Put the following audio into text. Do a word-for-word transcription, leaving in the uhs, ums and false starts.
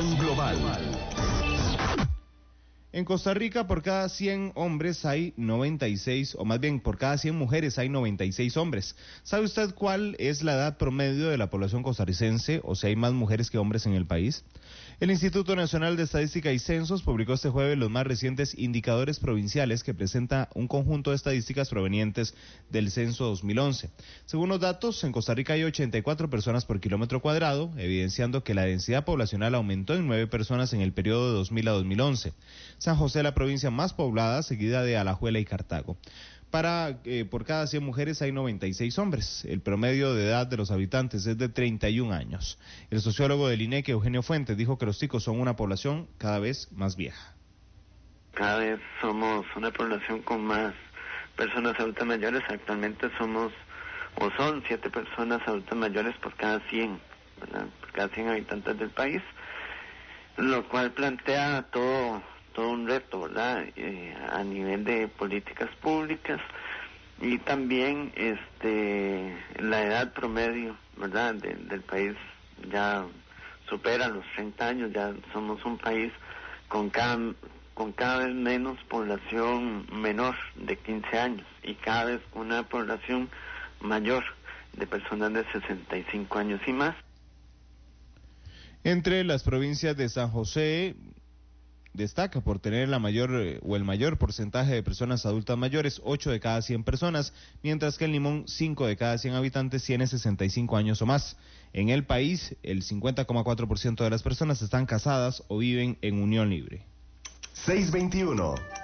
Información global. En Costa Rica, por cada cien hombres hay noventa y seis, o más bien, por cada cien mujeres hay noventa y seis hombres. ¿Sabe usted cuál es la edad promedio de la población costarricense, o si hay más mujeres que hombres en el país? El Instituto Nacional de Estadística y Censos publicó este jueves los más recientes indicadores provinciales que presenta un conjunto de estadísticas provenientes del censo dos mil once. Según los datos, en Costa Rica hay ochenta y cuatro personas por kilómetro cuadrado, evidenciando que la densidad poblacional aumentó en nueve personas en el periodo de dos mil a dos mil once. San José, la provincia más poblada, seguida de Alajuela y Cartago. Para, eh, por cada cien mujeres hay noventa y seis hombres. El promedio de edad de los habitantes es de treinta y un años. El sociólogo del INEC, Eugenio Fuentes, dijo que los ticos son una población cada vez más vieja. Cada vez somos una población con más personas adultas mayores. Actualmente somos, o son siete personas adultas mayores por cada cien, ¿verdad? Por cada cien habitantes del país, lo cual plantea todo todo un reto, ¿verdad? Eh, a nivel de políticas públicas y también este la edad promedio, ¿verdad? De, del país ya supera los treinta años, ya somos un país con cada con cada vez menos población menor de quince años y cada vez una población mayor de personas de sesenta y cinco años y más. Entre las provincias de San José destaca por tener la mayor eh, o el mayor porcentaje de personas adultas mayores, ocho de cada cien personas, mientras que el Limón, cinco de cada cien habitantes tiene sesenta y cinco años o más. En el país, el cincuenta coma cuatro por ciento de las personas están casadas o viven en unión libre. seiscientos veintiuno